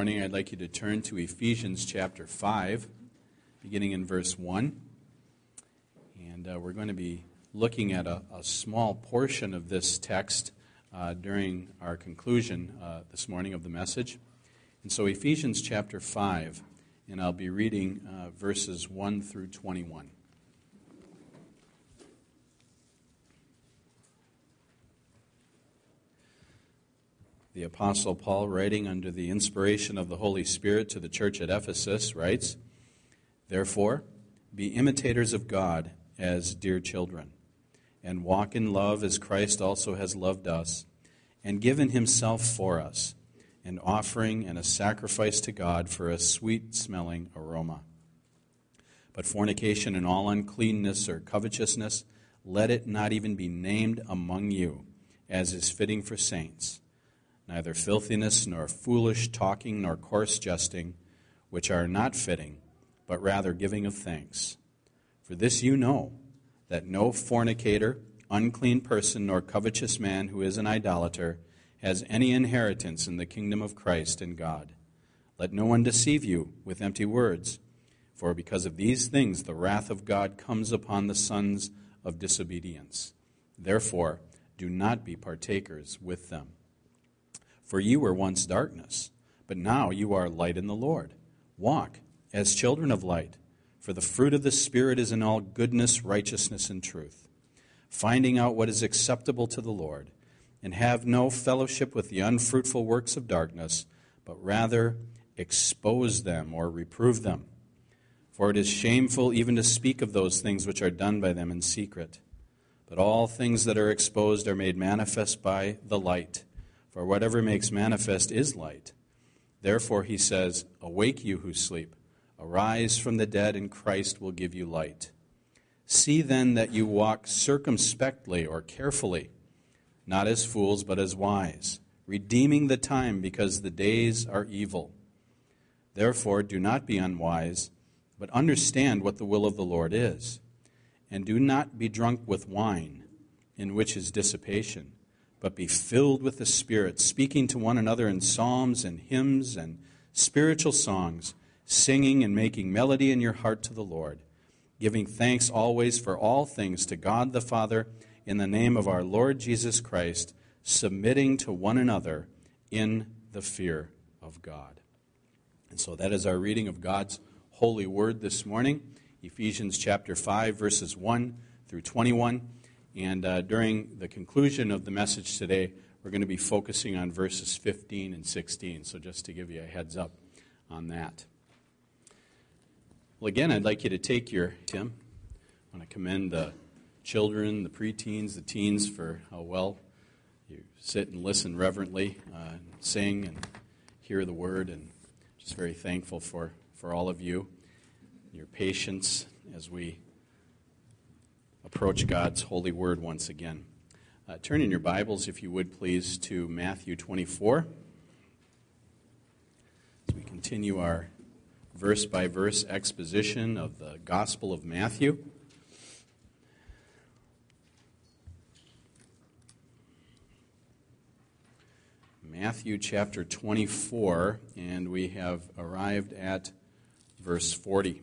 morning, I'd like you to turn to Ephesians chapter 5, beginning in verse 1. And we're going to be looking at a small portion of this text during our conclusion this morning of the message. And so Ephesians chapter 5, and I'll be reading verses 1 through 21. The Apostle Paul, writing under the inspiration of the Holy Spirit to the church at Ephesus, writes, "Therefore, be imitators of God as dear children, and walk in love as Christ also has loved us, and given himself for us, an offering and a sacrifice to God for a sweet-smelling aroma. But fornication and all uncleanness or covetousness, let it not even be named among you, as is fitting for saints. Neither filthiness, nor foolish talking, nor coarse jesting, which are not fitting, but rather giving of thanks. For this you know, that no fornicator, unclean person, nor covetous man who is an idolater has any inheritance in the kingdom of Christ and God. Let no one deceive you with empty words, for because of these things the wrath of God comes upon the sons of disobedience. Therefore, do not be partakers with them. For you were once darkness, but now you are light in the Lord. Walk as children of light, for the fruit of the Spirit is in all goodness, righteousness, and truth, finding out what is acceptable to the Lord, and have no fellowship with the unfruitful works of darkness, but rather expose them or reprove them. For it is shameful even to speak of those things which are done by them in secret. But all things that are exposed are made manifest by the light. For whatever makes manifest is light. Therefore he says, awake you who sleep, arise from the dead, and Christ will give you light. See then that you walk circumspectly or carefully, not as fools but as wise, redeeming the time because the days are evil. Therefore do not be unwise, but understand what the will of the Lord is. And do not be drunk with wine, in which is dissipation, but be filled with the Spirit, speaking to one another in psalms and hymns and spiritual songs, singing and making melody in your heart to the Lord, giving thanks always for all things to God the Father in the name of our Lord Jesus Christ, submitting to one another in the fear of God." And so that is our reading of God's holy word this morning, Ephesians chapter 5, verses 1 through 21. And during the conclusion of the message today, we're going to be focusing on verses 15 and 16. So just to give you a heads up on that. Well, again, I'd like you to take your Tim. I want to commend the children, the preteens, the teens for how well you sit and listen reverently, sing and hear the word. And just very thankful for all of you, your patience as we approach God's holy word once again. Turn in your Bibles, if you would please, to Matthew 24. As we continue our verse-by-verse exposition of the Gospel of Matthew. Matthew chapter 24, and we have arrived at verse 40.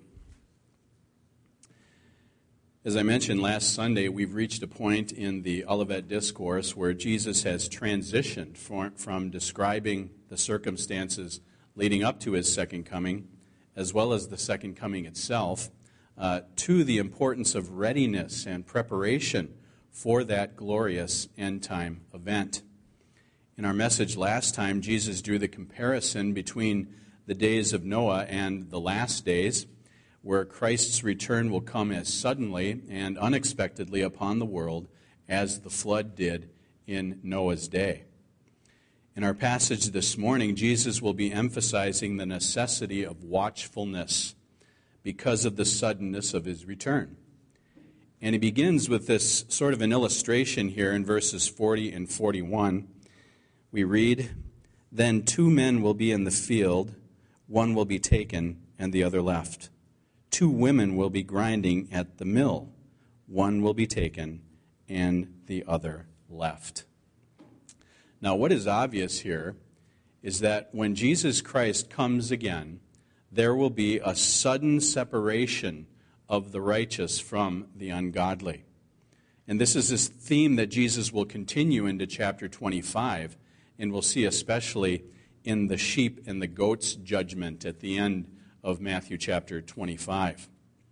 As I mentioned last Sunday, we've reached a point in the Olivet Discourse where Jesus has transitioned from describing the circumstances leading up to his second coming, as well as the second coming itself, to the importance of readiness and preparation for that glorious end-time event. In our message last time, Jesus drew the comparison between the days of Noah and the last days, where Christ's return will come as suddenly and unexpectedly upon the world as the flood did in Noah's day. In our passage this morning, Jesus will be emphasizing the necessity of watchfulness because of the suddenness of his return. And he begins with this sort of an illustration here in verses 40 and 41. We read, "Then 2 men will be in the field, one will be taken and the other left. 2 women will be grinding at the mill, one will be taken and the other left." Now, what is obvious here is that when Jesus Christ comes again, there will be a sudden separation of the righteous from the ungodly. And this is this theme that Jesus will continue into chapter 25, and we'll see especially in the sheep and the goats judgment at the end of Matthew chapter 25.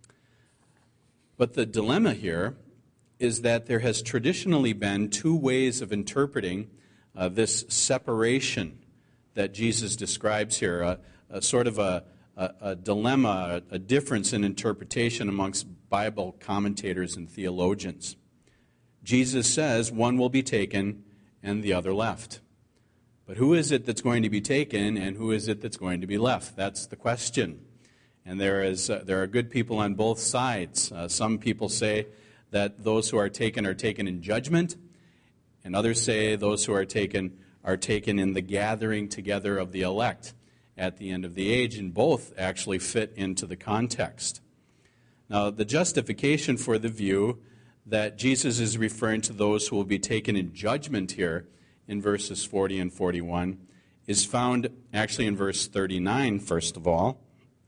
But the dilemma here is that there has traditionally been two ways of interpreting this separation that Jesus describes here, a sort of a dilemma, a difference in interpretation amongst Bible commentators and theologians. Jesus says one will be taken and the other left. But who is it that's going to be taken and who is it that's going to be left? That's the question. And there are good people on both sides. Some people say that those who are taken in judgment, and others say those who are taken in the gathering together of the elect at the end of the age, and both actually fit into the context. Now, the justification for the view that Jesus is referring to those who will be taken in judgment here in verses 40 and 41 is found actually in verse 39, first of all.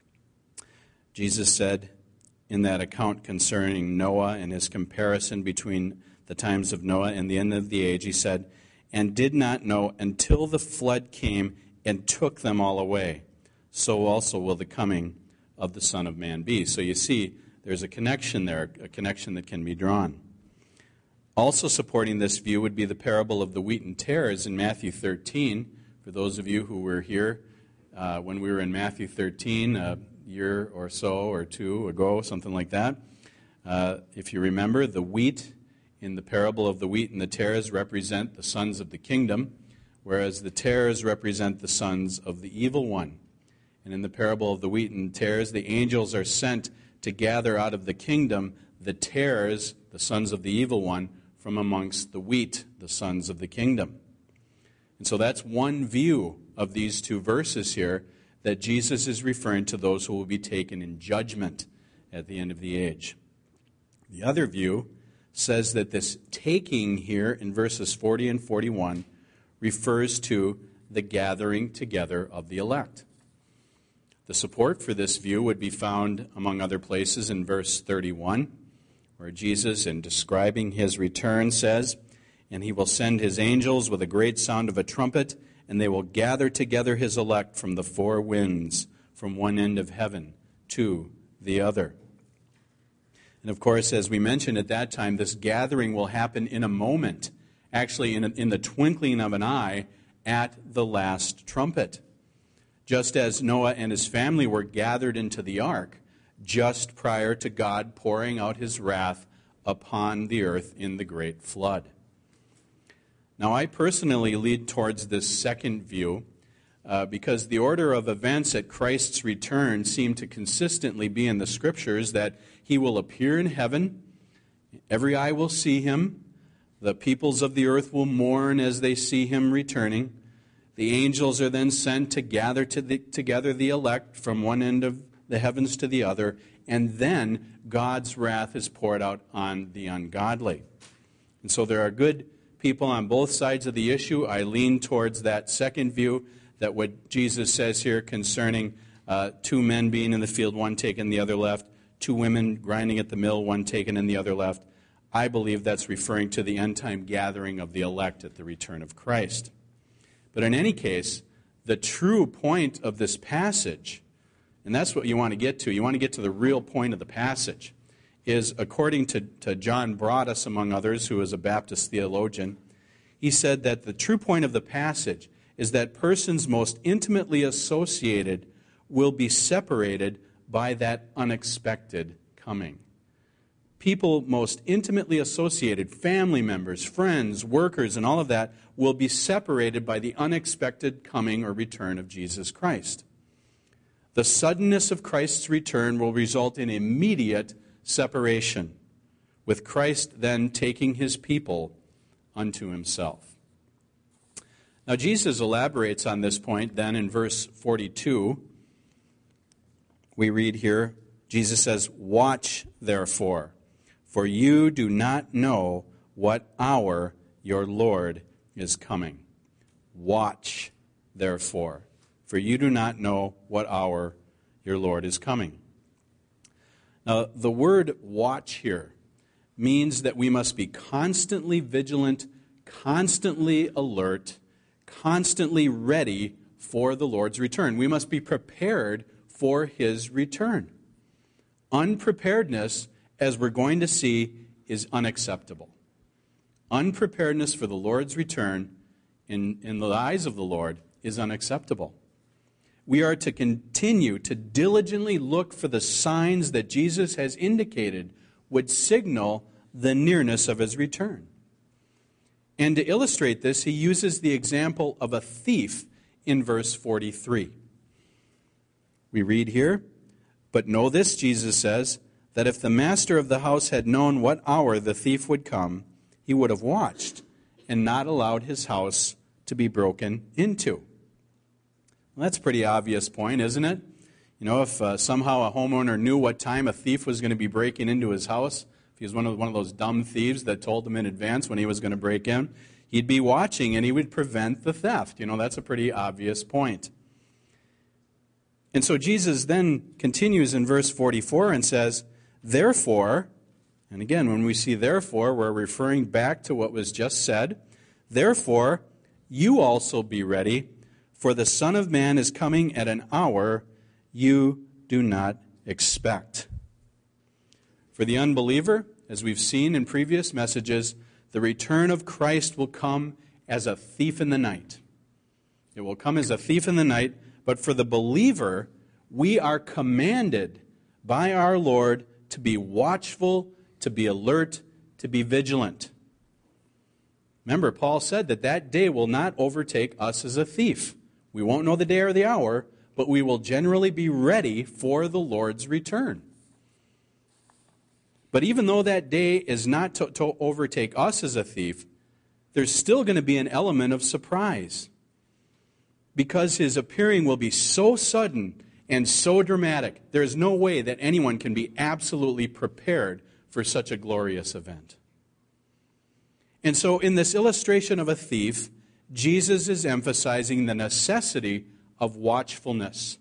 Jesus said in that account concerning Noah and his comparison between the times of Noah and the end of the age, he said, "And did not know until the flood came and took them all away. So also will the coming of the Son of Man be." So you see, there's a connection there, a connection that can be drawn. Also supporting this view would be the parable of the wheat and tares in Matthew 13. For those of you who were here when we were in Matthew 13 a year or so or two ago, something like that, if you remember, the wheat in the parable of the wheat and the tares represent the sons of the kingdom, whereas the tares represent the sons of the evil one. And in the parable of the wheat and tares, the angels are sent to gather out of the kingdom the tares, the sons of the evil one, from amongst the wheat, the sons of the kingdom. And so that's one view of these two verses here, that Jesus is referring to those who will be taken in judgment at the end of the age. The other view says that this taking here in verses 40 and 41 refers to the gathering together of the elect. The support for this view would be found, among other places, in verse 31, where Jesus, in describing his return, says, "And he will send his angels with a great sound of a trumpet, and they will gather together his elect from the four winds, from one end of heaven to the other." And of course, as we mentioned at that time, this gathering will happen in a moment, actually in the twinkling of an eye, at the last trumpet. Just as Noah and his family were gathered into the ark just prior to God pouring out his wrath upon the earth in the great flood. Now, I personally lead towards this second view because the order of events at Christ's return seem to consistently be in the Scriptures that he will appear in heaven, every eye will see him, the peoples of the earth will mourn as they see him returning. The angels are then sent to gather together the elect from one end of the heavens to the other, and then God's wrath is poured out on the ungodly. And so there are good people on both sides of the issue. I lean towards that second view, that what Jesus says here concerning two men being in the field, one taken, the other left, two women grinding at the mill, one taken and the other left. I believe that's referring to the end-time gathering of the elect at the return of Christ. But in any case, the true point of this passage, and that's what you want to get to, you want to get to the real point of the passage, is according to John Broadus, among others, who is a Baptist theologian, he said that the true point of the passage is that persons most intimately associated will be separated by that unexpected coming. People most intimately associated, family members, friends, workers, and all of that, will be separated by the unexpected coming or return of Jesus Christ. The suddenness of Christ's return will result in immediate separation, with Christ then taking his people unto himself. Now, Jesus elaborates on this point then in verse 42. We read here, Jesus says, "Watch, therefore, for you do not know what hour your Lord is coming." Watch, therefore, for you do not know what hour your Lord is coming." Now, the word watch here means that we must be constantly vigilant, constantly alert, constantly ready for the Lord's return. We must be prepared for his return. Unpreparedness, as we're going to see, is unacceptable. Unpreparedness for the Lord's return in the eyes of the Lord is unacceptable. We are to continue to diligently look for the signs that Jesus has indicated would signal the nearness of his return. And to illustrate this, he uses the example of a thief in verse 43. We read here, "But know this," Jesus says, "that if the master of the house had known what hour the thief would come, he would have watched and not allowed his house to be broken into." Well, that's a pretty obvious point, isn't it? You know, if somehow a homeowner knew what time a thief was going to be breaking into his house, if he was one of those dumb thieves that told him in advance when he was going to break in, he'd be watching and he would prevent the theft. You know, that's a pretty obvious point. And so Jesus then continues in verse 44 and says, "Therefore," and again, when we see therefore, we're referring back to what was just said, "Therefore, you also be ready, for the Son of Man is coming at an hour you do not expect." For the unbeliever, as we've seen in previous messages, the return of Christ will come as a thief in the night. It will come as a thief in the night, but for the believer, we are commanded by our Lord to be watchful, to be alert, to be vigilant. Remember, Paul said that day will not overtake us as a thief. We won't know the day or the hour, but we will generally be ready for the Lord's return. But even though that day is not to overtake us as a thief, there's still going to be an element of surprise, because his appearing will be so sudden and so dramatic. There is no way that anyone can be absolutely prepared for such a glorious event. And so in this illustration of a thief, Jesus is emphasizing the necessity of watchfulness.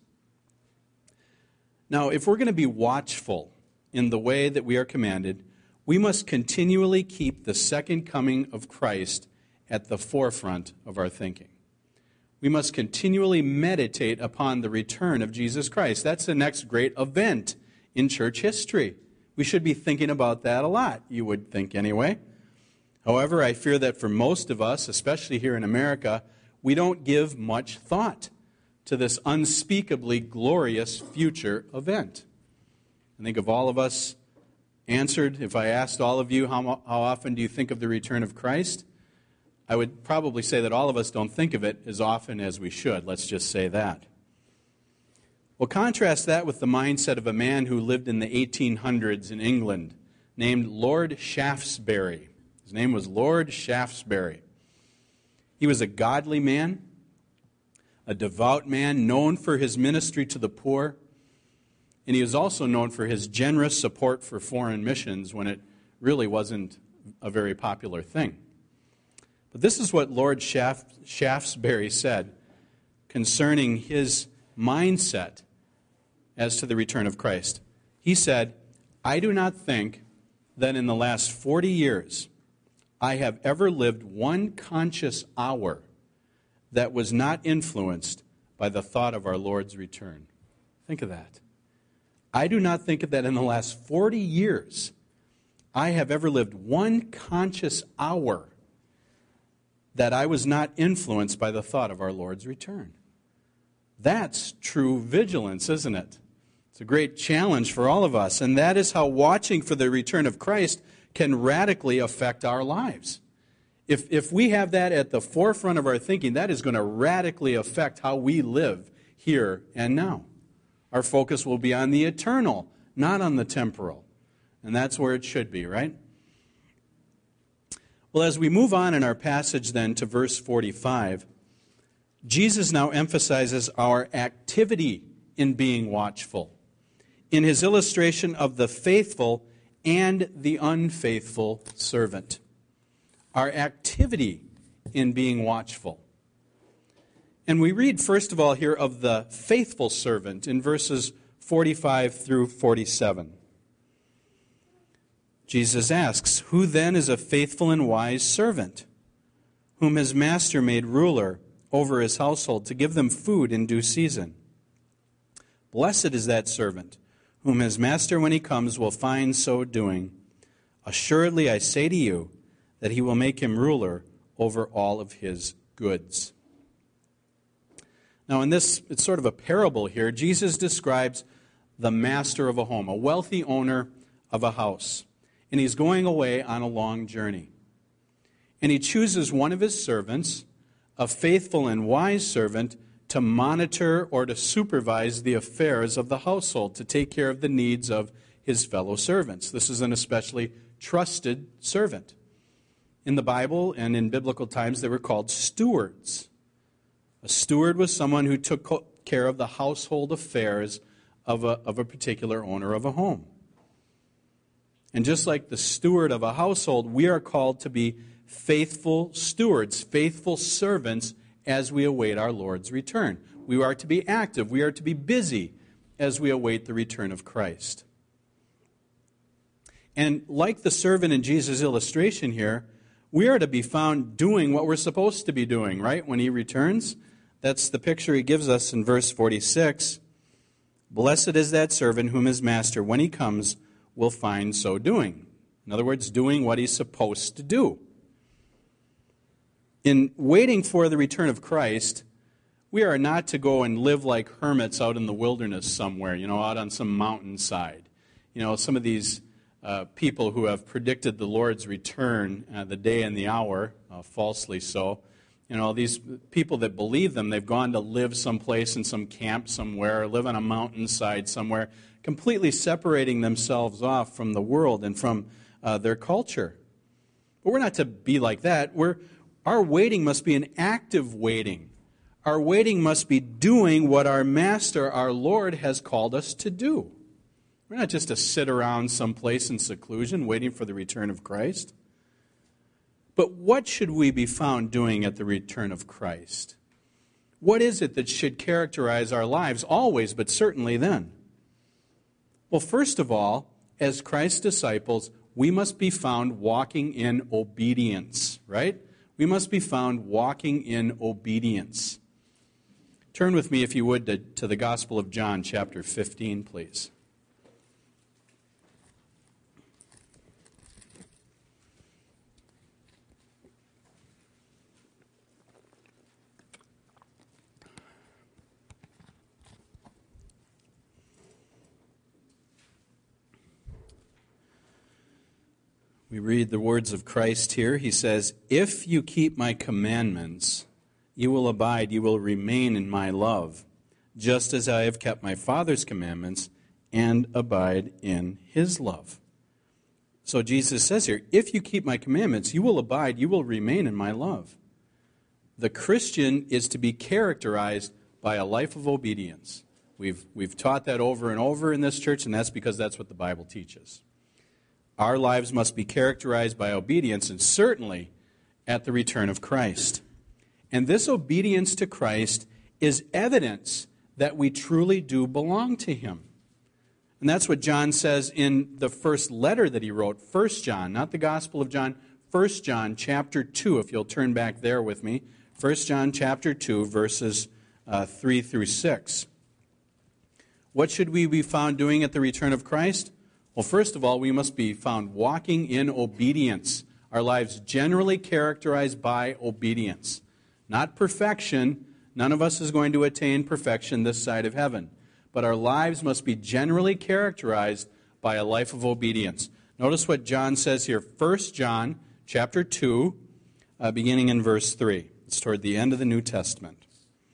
Now, if we're going to be watchful in the way that we are commanded, we must continually keep the second coming of Christ at the forefront of our thinking. We must continually meditate upon the return of Jesus Christ. That's the next great event in church history. We should be thinking about that a lot, you would think anyway. However, I fear that for most of us, especially here in America, we don't give much thought to this unspeakably glorious future event. I think if all of us answered, if I asked all of you how often do you think of the return of Christ, I would probably say that all of us don't think of it as often as we should. Let's just say that. Well, contrast that with the mindset of a man who lived in the 1800s in England named Lord Shaftesbury. His name was Lord Shaftesbury. He was a godly man, a devout man, known for his ministry to the poor, and he was also known for his generous support for foreign missions when it really wasn't a very popular thing. But this is what Lord Shaftesbury said concerning his mindset as to the return of Christ. He said, "I do not think that in the last 40 years I have ever lived one conscious hour that was not influenced by the thought of our Lord's return." Think of that. I do not think that in the last 40 years I have ever lived one conscious hour that I was not influenced by the thought of our Lord's return. That's true vigilance, isn't it? It's a great challenge for all of us, and that is how watching for the return of Christ can radically affect our lives. If we have that at the forefront of our thinking, that is going to radically affect how we live here and now. Our focus will be on the eternal, not on the temporal. And that's where it should be, right? Well, as we move on in our passage then to verse 45, Jesus now emphasizes our activity in being watchful in his illustration of the faithful and the unfaithful servant. Our activity in being watchful. And we read, first of all, here of the faithful servant in verses 45 through 47. Jesus asks, "Who then is a faithful and wise servant, whom his master made ruler over his household to give them food in due season? Blessed is that servant, whom his master when he comes will find so doing. Assuredly I say to you that he will make him ruler over all of his goods." Now in this, it's sort of a parable here. Jesus describes the master of a home, a wealthy owner of a house. And he's going away on a long journey. And he chooses one of his servants, a faithful and wise servant, to monitor or to supervise the affairs of the household, to take care of the needs of his fellow servants. This is an especially trusted servant. In the Bible and in biblical times, they were called stewards. A steward was someone who took care of the household affairs of a particular owner of a home. And just like the steward of a household, we are called to be faithful stewards, faithful servants as we await our Lord's return. We are to be active. We are to be busy as we await the return of Christ. And like the servant in Jesus' illustration here, we are to be found doing what we're supposed to be doing, right, when he returns. That's the picture he gives us in verse 46. "Blessed is that servant whom his master, when he comes, will find so doing." In other words, doing what he's supposed to do. In waiting for the return of Christ, we are not to go and live like hermits out in the wilderness somewhere, out on some mountainside. Some of these people who have predicted the Lord's return, the day and the hour, falsely so. These people that believe them, they've gone to live someplace in some camp somewhere, live on a mountainside somewhere, completely separating themselves off from the world and from their culture. But we're not to be like that. Our waiting must be an active waiting. Our waiting must be doing what our Master, our Lord, has called us to do. We're not just to sit around someplace in seclusion waiting for the return of Christ. But what should we be found doing at the return of Christ? What is it that should characterize our lives always, but certainly then? Well, first of all, as Christ's disciples, we must be found walking in obedience, right? We must be found walking in obedience. Turn with me, if you would, to the Gospel of John, chapter 15, please. We read the words of Christ here. He says, "If you keep my commandments, you will abide, you will remain in my love, just as I have kept my Father's commandments and abide in his love." So Jesus says here, if you keep my commandments, you will abide, you will remain in my love. The Christian is to be characterized by a life of obedience. We've taught that over and over in this church, and that's because that's what the Bible teaches. Our lives must be characterized by obedience, and certainly at the return of Christ. And this obedience to Christ is evidence that we truly do belong to him. And that's what John says in the first letter that he wrote, 1 John, not the Gospel of John, 1 John chapter 2, if you'll turn back there with me. 1 John chapter 2, verses 3 through 6. What should we be found doing at the return of Christ? Well, first of all, we must be found walking in obedience. Our lives generally characterized by obedience. Not perfection. None of us is going to attain perfection this side of heaven. But our lives must be generally characterized by a life of obedience. Notice what John says here. 1 John chapter 2, beginning in verse 3. It's toward the end of the New Testament.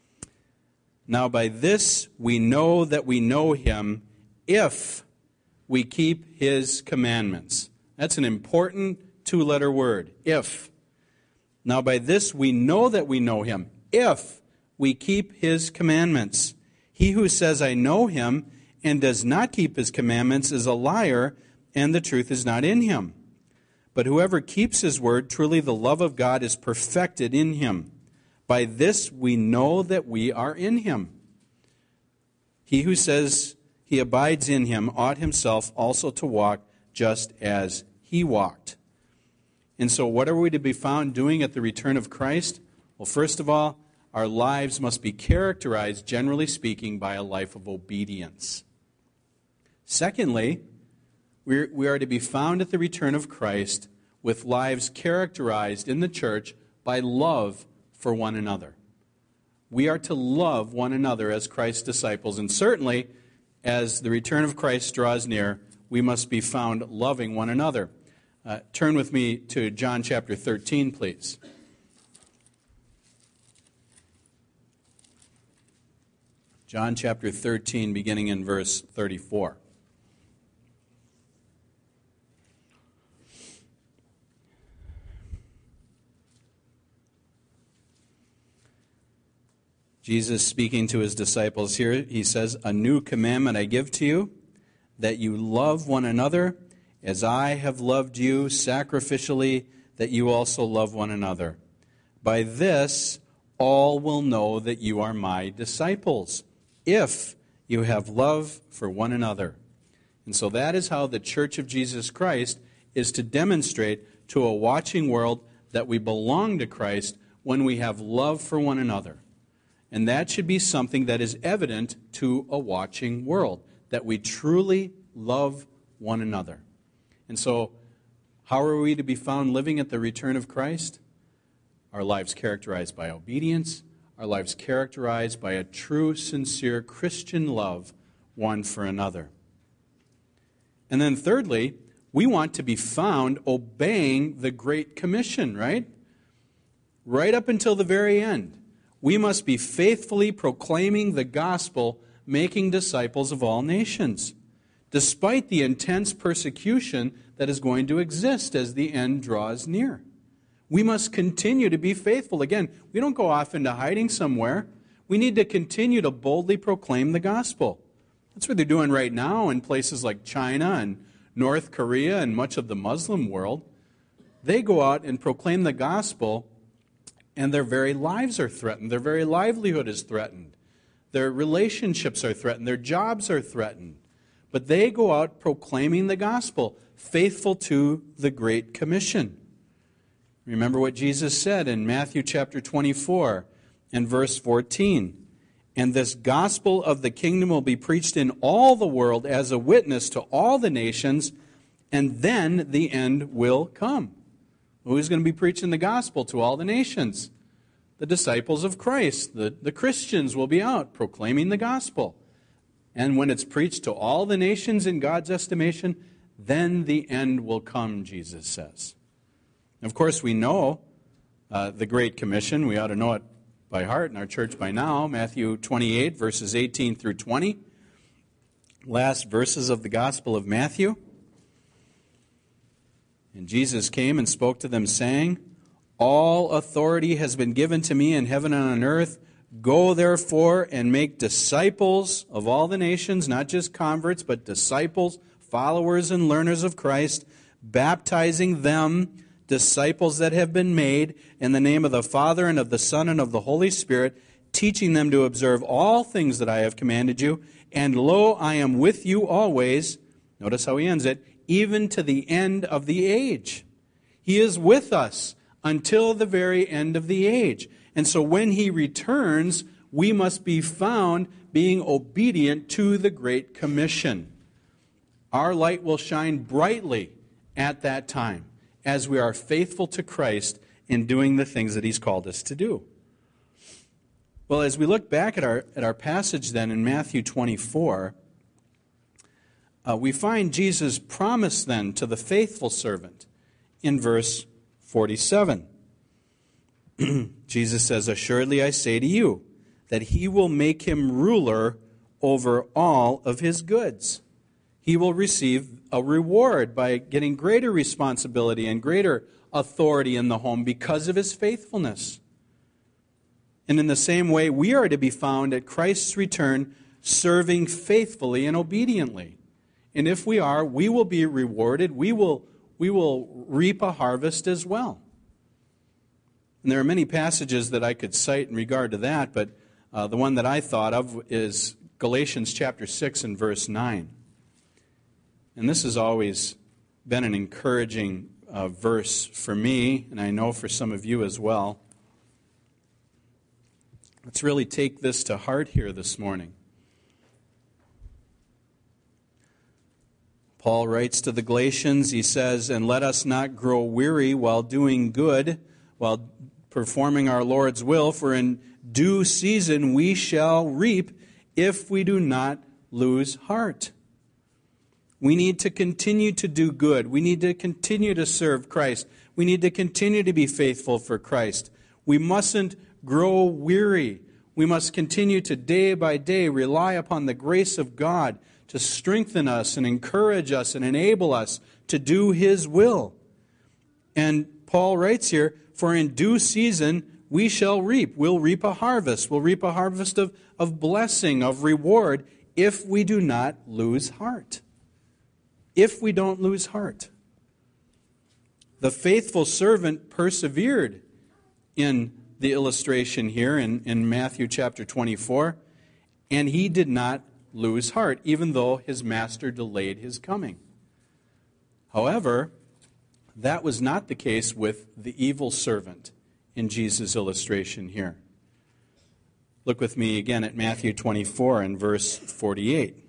"Now by this we know that we know him, if we keep his commandments." That's an important two-letter word, if. "Now by this we know that we know him, if we keep his commandments. He who says, 'I know him,' and does not keep his commandments is a liar, and the truth is not in him. But whoever keeps his word, truly the love of God is perfected in him. By this we know that we are in him. He who says he abides in him ought himself also to walk just as he walked. And so what are we to be found doing at the return of Christ? Well, first of all, our lives must be characterized, generally speaking, by a life of obedience. Secondly, we are to be found at the return of Christ with lives characterized in the church by love for one another. We are to love one another as Christ's disciples, and certainly, as the return of Christ draws near, we must be found loving one another. Turn with me to John chapter 13, please. John chapter 13, beginning in verse 34. Jesus speaking to his disciples here, he says, "A new commandment I give to you, that you love one another as I have loved you sacrificially, that you also love one another. By this all will know that you are my disciples, if you have love for one another." And so that is how the Church of Jesus Christ is to demonstrate to a watching world that we belong to Christ when we have love for one another. And that should be something that is evident to a watching world, that we truly love one another. And so, how are we to be found living at the return of Christ? Our lives characterized by obedience, our lives characterized by a true, sincere Christian love one for another. And then thirdly, we want to be found obeying the Great Commission, right? Right up until the very end. We must be faithfully proclaiming the gospel, making disciples of all nations, despite the intense persecution that is going to exist as the end draws near. We must continue to be faithful. Again, we don't go off into hiding somewhere. We need to continue to boldly proclaim the gospel. That's what they're doing right now in places like China and North Korea and much of the Muslim world. They go out and proclaim the gospel, and their very lives are threatened. Their very livelihood is threatened. Their relationships are threatened. Their jobs are threatened. But they go out proclaiming the gospel, faithful to the Great Commission. Remember what Jesus said in Matthew chapter 24 and verse 14. "And this gospel of the kingdom will be preached in all the world as a witness to all the nations, and then the end will come." Who's going to be preaching the gospel to all the nations? The disciples of Christ. The Christians will be out proclaiming the gospel. And when it's preached to all the nations in God's estimation, then the end will come, Jesus says. Of course, we know the Great Commission. We ought to know it by heart in our church by now. Matthew 28, verses 18 through 20. Last verses of the Gospel of Matthew. "And Jesus came and spoke to them, saying, All authority has been given to me in heaven and on earth. Go therefore and make disciples of all the nations," not just converts, but disciples, followers and learners of Christ, "baptizing them," disciples that have been made, "in the name of the Father and of the Son and of the Holy Spirit, teaching them to observe all things that I have commanded you. And lo, I am with you always," notice how he ends it, "even to the end of the age." He is with us until the very end of the age. And so when he returns, we must be found being obedient to the Great Commission. Our light will shine brightly at that time as we are faithful to Christ in doing the things that he's called us to do. Well, as we look back at our passage then in Matthew 24, we find Jesus' promise then to the faithful servant in verse 47. Jesus says, "Assuredly I say to you, that he will make him ruler over all of his goods." He will receive a reward by getting greater responsibility and greater authority in the home because of his faithfulness. And in the same way, we are to be found at Christ's return serving faithfully and obediently. And if we are, we will be rewarded. We will reap a harvest as well. And there are many passages that I could cite in regard to that, but the one that I thought of is Galatians chapter 6 and verse 9. And this has always been an encouraging verse for me, and I know for some of you as well. Let's really take this to heart here this morning. Paul writes to the Galatians, he says, "And let us not grow weary while doing good, while performing our Lord's will, for in due season we shall reap if we do not lose heart." We need to continue to do good. We need to continue to serve Christ. We need to continue to be faithful for Christ. We mustn't grow weary. We must continue to day by day rely upon the grace of God to strengthen us and encourage us and enable us to do His will. And Paul writes here, "For in due season we shall reap." We'll reap a harvest. We'll reap a harvest of blessing, of reward, if we do not lose heart. If we don't lose heart. The faithful servant persevered in the illustration here in Matthew chapter 24, and he did not lose heart, even though his master delayed his coming. However, that was not the case with the evil servant in Jesus' illustration here. Look with me again at Matthew 24 and verse 48.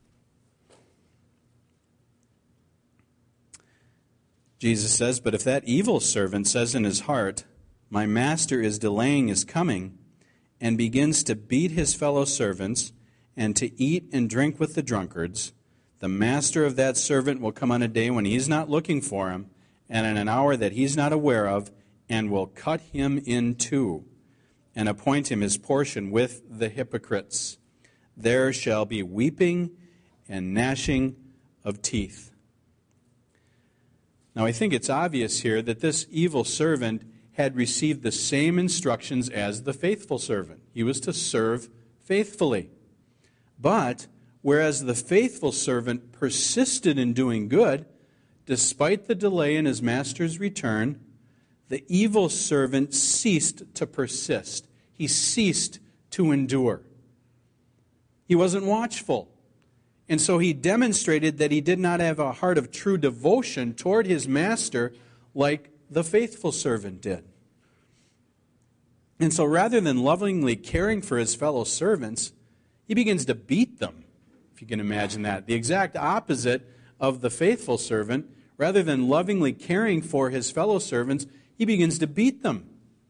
Jesus says, "But if that evil servant says in his heart, 'My master is delaying his coming,' and begins to beat his fellow servants and to eat and drink with the drunkards, the master of that servant will come on a day when he's not looking for him, and in an hour that he's not aware of, and will cut him in two, and appoint him his portion with the hypocrites. There shall be weeping and gnashing of teeth." Now, I think it's obvious here that this evil servant had received the same instructions as the faithful servant. He was to serve faithfully. But, whereas the faithful servant persisted in doing good, despite the delay in his master's return, the evil servant ceased to persist. He ceased to endure. He wasn't watchful. And so he demonstrated that he did not have a heart of true devotion toward his master like the faithful servant did. And so rather than lovingly caring for his fellow servants, he begins to beat them, if you can imagine that. The exact opposite of the faithful servant. Rather than lovingly caring for his fellow servants, he begins to beat them.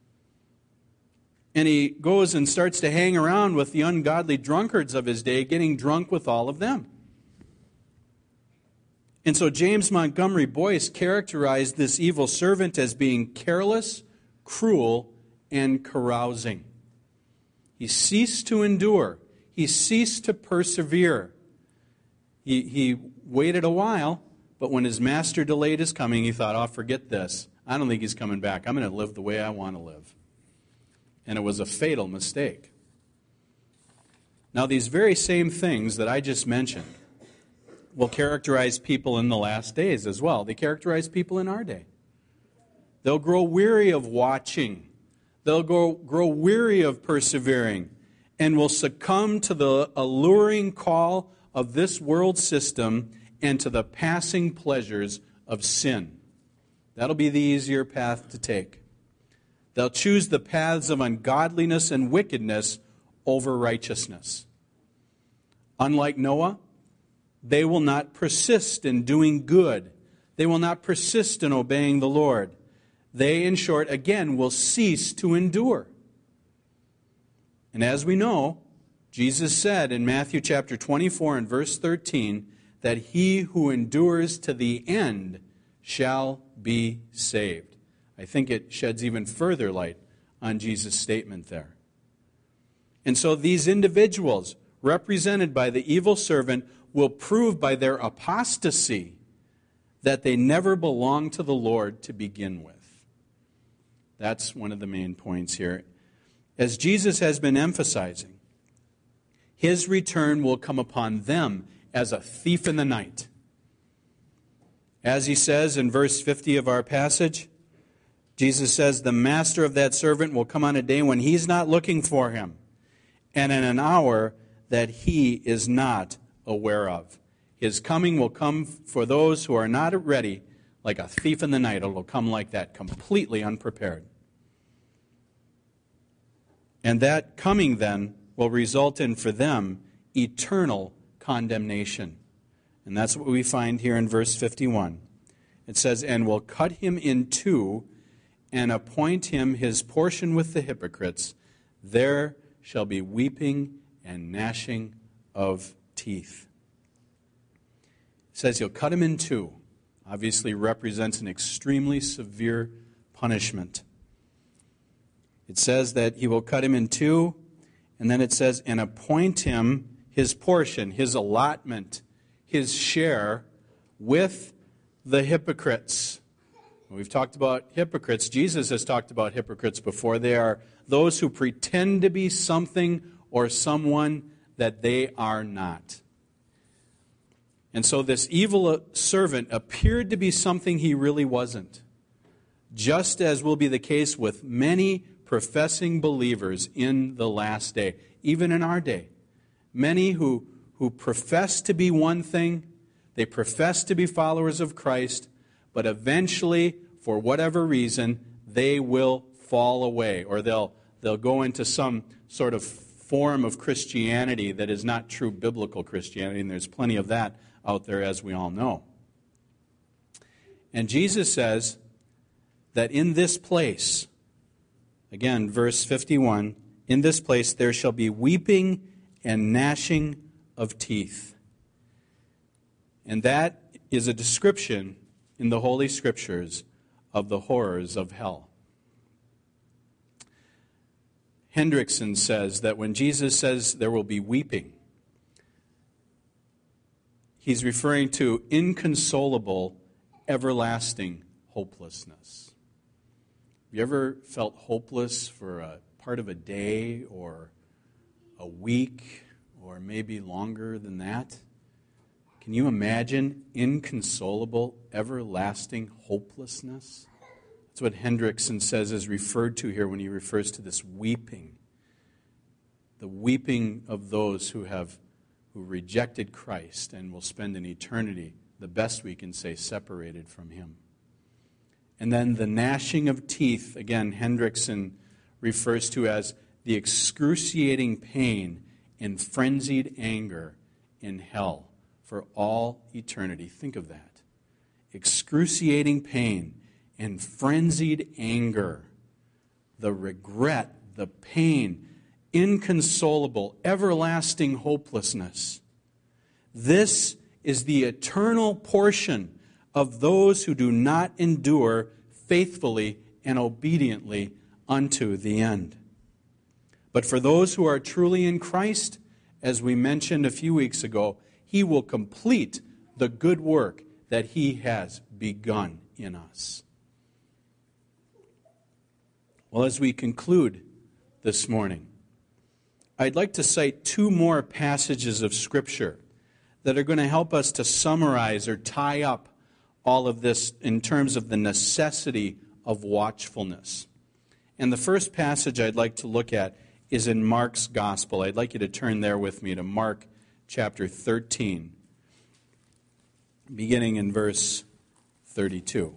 And he goes and starts to hang around with the ungodly drunkards of his day, getting drunk with all of them. And so James Montgomery Boyce characterized this evil servant as being careless, cruel, and carousing. He ceased to endure. He ceased to persevere. He waited a while, but when his master delayed his coming, he thought, "Oh, forget this. I don't think he's coming back. I'm going to live the way I want to live." And it was a fatal mistake. Now, these very same things that I just mentioned will characterize people in the last days as well. They characterize people in our day. They'll grow weary of watching. They'll grow weary of persevering, and will succumb to the alluring call of this world system and to the passing pleasures of sin. That'll be the easier path to take. They'll choose the paths of ungodliness and wickedness over righteousness. Unlike Noah, they will not persist in doing good. They will not persist in obeying the Lord. They, in short, again, will cease to endure. And as we know, Jesus said in Matthew chapter 24 and verse 13 that he who endures to the end shall be saved. I think it sheds even further light on Jesus' statement there. And so these individuals, represented by the evil servant, will prove by their apostasy that they never belonged to the Lord to begin with. That's one of the main points here. As Jesus has been emphasizing, his return will come upon them as a thief in the night. As he says in verse 50 of our passage, Jesus says the master of that servant will come on a day when he's not looking for him, and in an hour that he is not aware of. His coming will come for those who are not ready, like a thief in the night. It will come like that, completely unprepared. And that coming then will result in, for them, eternal condemnation. And that's what we find here in verse 51. It says, "And will cut him in two, and appoint him his portion with the hypocrites. There shall be weeping and gnashing of teeth." It says he'll cut him in two. Obviously represents an extremely severe punishment. It says that he will cut him in two, and then it says, and appoint him his portion, his allotment, his share with the hypocrites. We've talked about hypocrites. Jesus has talked about hypocrites before. They are those who pretend to be something or someone that they are not. And so this evil servant appeared to be something he really wasn't, just as will be the case with many professing believers in the last day, even in our day. Many who profess to be one thing, they profess to be followers of Christ, but eventually, for whatever reason, they will fall away, or they'll go into some sort of form of Christianity that is not true biblical Christianity, and there's plenty of that out there, as we all know. And Jesus says that in this place, again, verse 51, in this place there shall be weeping and gnashing of teeth. And that is a description in the Holy Scriptures of the horrors of hell. Hendrickson says that when Jesus says there will be weeping, he's referring to inconsolable, everlasting hopelessness. Have you ever felt hopeless for a part of a day or a week or maybe longer than that? Can you imagine inconsolable, everlasting hopelessness? That's what Hendrickson says is referred to here when he refers to this weeping. The weeping of those who rejected Christ and will spend an eternity, the best we can say, separated from him. And then the gnashing of teeth, again, Hendrickson refers to as the excruciating pain and frenzied anger in hell for all eternity. Think of that. Excruciating pain and frenzied anger. The regret, the pain, inconsolable, everlasting hopelessness. This is the eternal portion of those who do not endure faithfully and obediently unto the end. But for those who are truly in Christ, as we mentioned a few weeks ago, he will complete the good work that he has begun in us. Well, as we conclude this morning, I'd like to cite two more passages of Scripture that are going to help us to summarize or tie up all of this in terms of the necessity of watchfulness. And the first passage I'd like to look at is in Mark's Gospel. I'd like you to turn there with me to Mark chapter 13, beginning in verse 32.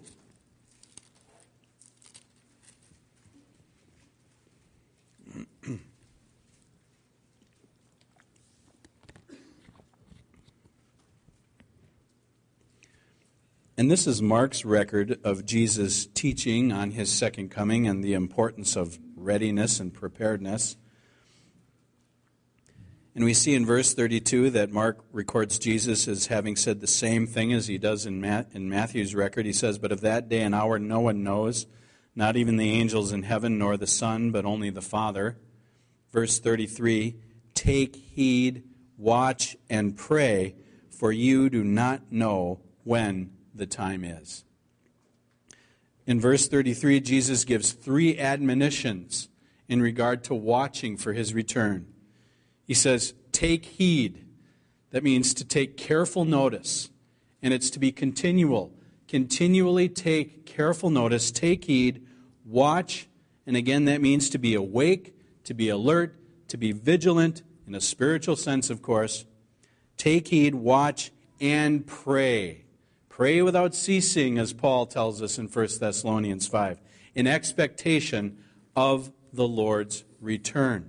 And this is Mark's record of Jesus' teaching on his second coming and the importance of readiness and preparedness. And we see in verse 32 that Mark records Jesus as having said the same thing as he does in Matthew's record. He says, "But of that day and hour no one knows, not even the angels in heaven, nor the Son, but only the Father." Verse 33, "Take heed, watch, and pray, for you do not know when the time is." In verse 33, Jesus gives three admonitions in regard to watching for his return. He says, take heed. That means to take careful notice, and it's to be continual. Continually take careful notice, take heed, Watch, and again that means to be awake, to be alert, to be vigilant, in a spiritual sense, of course. Take heed, watch, and pray. Pray without ceasing, as Paul tells us in 1 Thessalonians 5, in expectation of the Lord's return.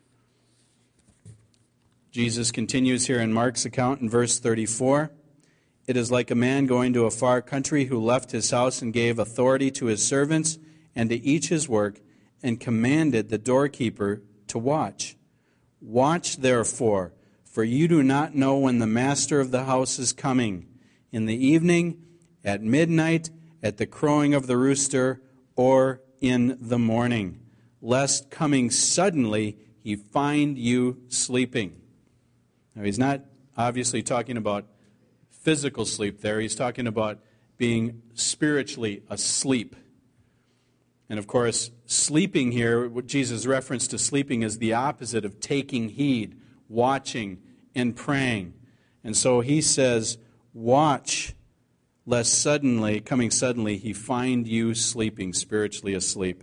Jesus continues here in Mark's account in verse 34. It is like a man going to a far country who left his house and gave authority to his servants and to each his work, and commanded the doorkeeper to watch. Watch, therefore, for you do not know when the master of the house is coming, in the evening, at midnight, at the crowing of the rooster, or in the morning, lest coming suddenly he find you sleeping. Now, he's not obviously talking about physical sleep there. He's talking about being spiritually asleep. And of course, sleeping here, what Jesus' reference to sleeping is the opposite of taking heed, watching, and praying. And so he says, watch, lest coming suddenly, he find you sleeping, spiritually asleep.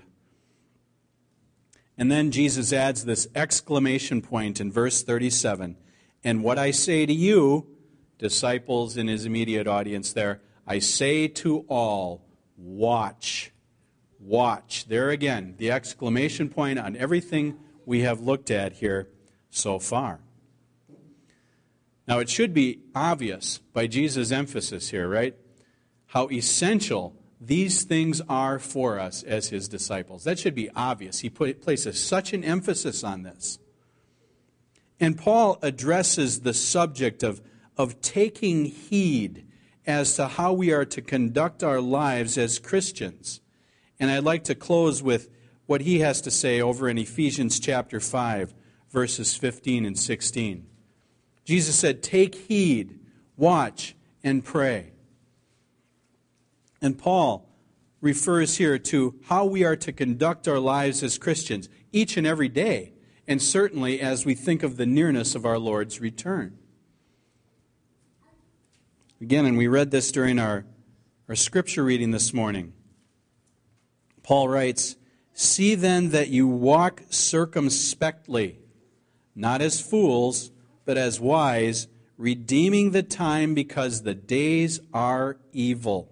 And then Jesus adds this exclamation point in verse 37. And what I say to you, disciples in his immediate audience there, I say to all, watch. Watch. There again, the exclamation point on everything we have looked at here so far. Now, it should be obvious by Jesus' emphasis here, right, how essential these things are for us as his disciples. That should be obvious. He places such an emphasis on this. And Paul addresses the subject of taking heed as to how we are to conduct our lives as Christians. And I'd like to close with what he has to say over in Ephesians chapter 5, verses 15 and 16. Jesus said, take heed, watch, and pray. And Paul refers here to how we are to conduct our lives as Christians each and every day, and certainly as we think of the nearness of our Lord's return. Again, and we read this during our scripture reading this morning. Paul writes, see then that you walk circumspectly, not as fools, but as wise, redeeming the time because the days are evil.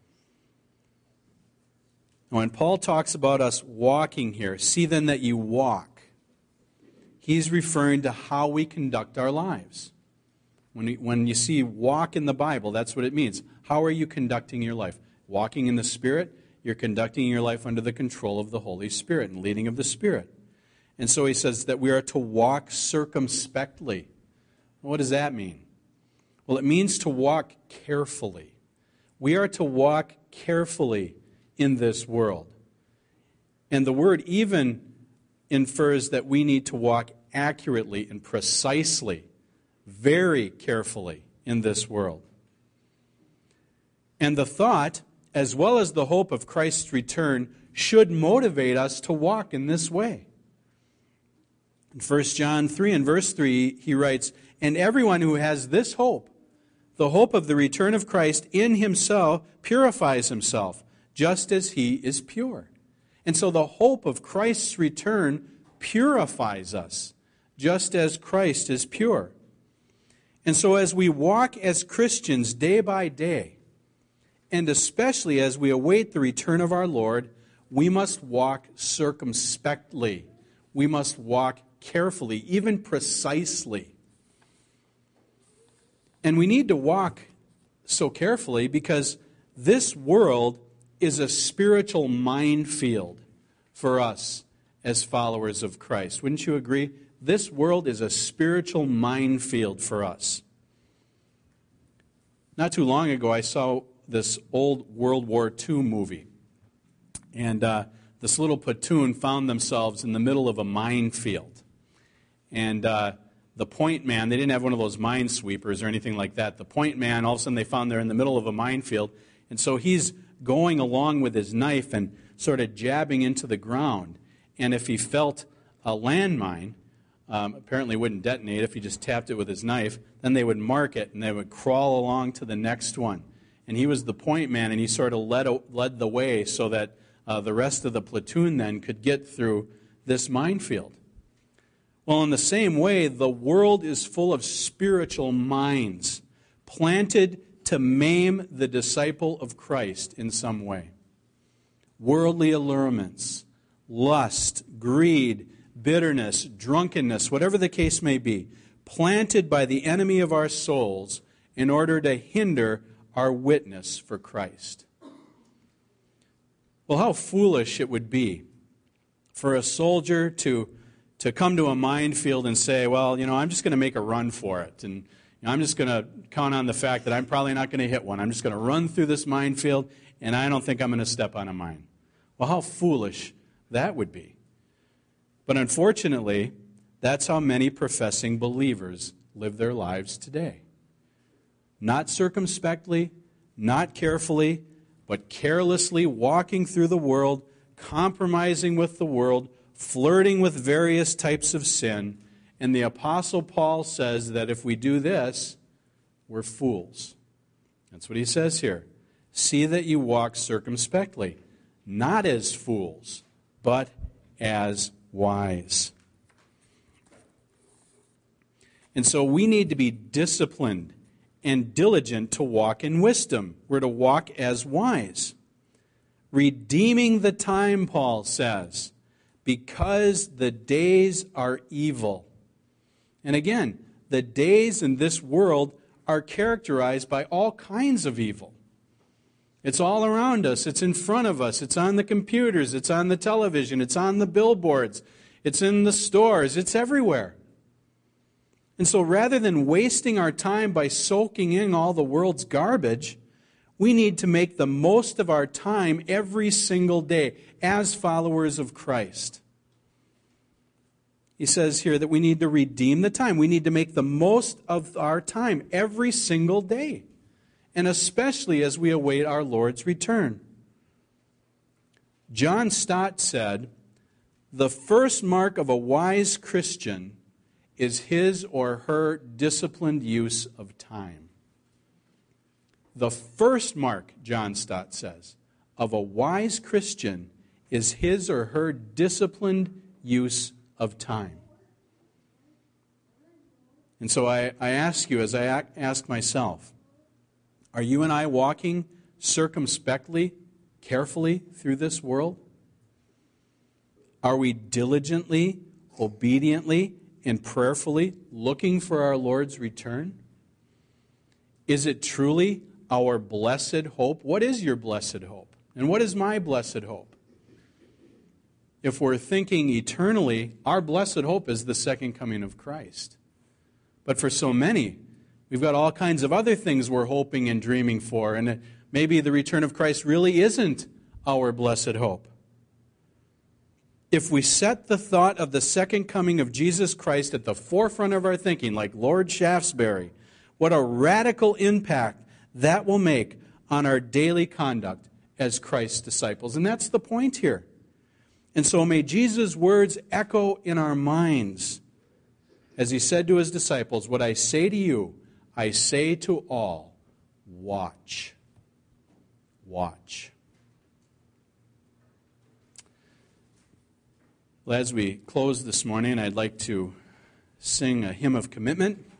When Paul talks about us walking here, see then that you walk, he's referring to how we conduct our lives. When you see walk in the Bible, that's what it means. How are you conducting your life? Walking in the Spirit, you're conducting your life under the control of the Holy Spirit and leading of the Spirit. And so he says that we are to walk circumspectly. What does that mean? Well, it means to walk carefully. We are to walk carefully in this world. And the word even infers that we need to walk accurately and precisely, very carefully in this world. And the thought, as well as the hope of Christ's return, should motivate us to walk in this way. In 1 John 3 and verse 3, he writes, and everyone who has this hope, the hope of the return of Christ in himself, purifies himself, just as he is pure. And so the hope of Christ's return purifies us, just as Christ is pure. And so as we walk as Christians day by day, and especially as we await the return of our Lord, we must walk circumspectly. We must walk carefully, even precisely. And we need to walk so carefully because this world is a spiritual minefield for us as followers of Christ. Wouldn't you agree? This world is a spiritual minefield for us. Not too long ago, I saw this old World War II movie. And this little platoon found themselves in the middle of a minefield. And the point man, they didn't have one of those minesweepers or anything like that. The point man, all of a sudden they found they're in the middle of a minefield. And so he's going along with his knife and sort of jabbing into the ground. And if he felt a landmine, apparently it wouldn't detonate if he just tapped it with his knife, then they would mark it and they would crawl along to the next one. And he was the point man, and he sort of led the way so that the rest of the platoon then could get through this minefield. Well, in the same way, the world is full of spiritual mines planted to maim the disciple of Christ in some way. Worldly allurements, lust, greed, bitterness, drunkenness, whatever the case may be, planted by the enemy of our souls in order to hinder our witness for Christ. Well, how foolish it would be for a soldier to come to a minefield and say, well, I'm just going to make a run for it. And I'm just going to count on the fact that I'm probably not going to hit one. I'm just going to run through this minefield, and I don't think I'm going to step on a mine. Well, how foolish that would be. But unfortunately, that's how many professing believers live their lives today. Not circumspectly, not carefully, but carelessly walking through the world, compromising with the world, flirting with various types of sin. And the Apostle Paul says that if we do this, we're fools. That's what he says here. See that you walk circumspectly, not as fools, but as wise. And so we need to be disciplined and diligent to walk in wisdom. We're to walk as wise. Redeeming the time, Paul says, because the days are evil. And again, the days in this world are characterized by all kinds of evil. It's all around us. It's in front of us. It's on the computers. It's on the television. It's on the billboards. It's in the stores. It's everywhere. And so rather than wasting our time by soaking in all the world's garbage, we need to make the most of our time every single day as followers of Christ. He says here that we need to redeem the time. We need to make the most of our time every single day, and especially as we await our Lord's return. John Stott said, "The first mark of a wise Christian is his or her disciplined use of time." The first mark, John Stott says, of a wise Christian is his or her disciplined use of time. And so I ask you, as I ask myself, are you and I walking circumspectly, carefully through this world? Are we diligently, obediently, and prayerfully looking for our Lord's return? Is it truly our blessed hope? What is your blessed hope? And what is my blessed hope? If we're thinking eternally, our blessed hope is the second coming of Christ. But for so many, we've got all kinds of other things we're hoping and dreaming for, and maybe the return of Christ really isn't our blessed hope. If we set the thought of the second coming of Jesus Christ at the forefront of our thinking, like Lord Shaftesbury, what a radical impact that will make on our daily conduct as Christ's disciples. And that's the point here. And so may Jesus' words echo in our minds as he said to his disciples, "What I say to you, I say to all, watch." Watch. Well, as we close this morning, I'd like to sing a hymn of commitment.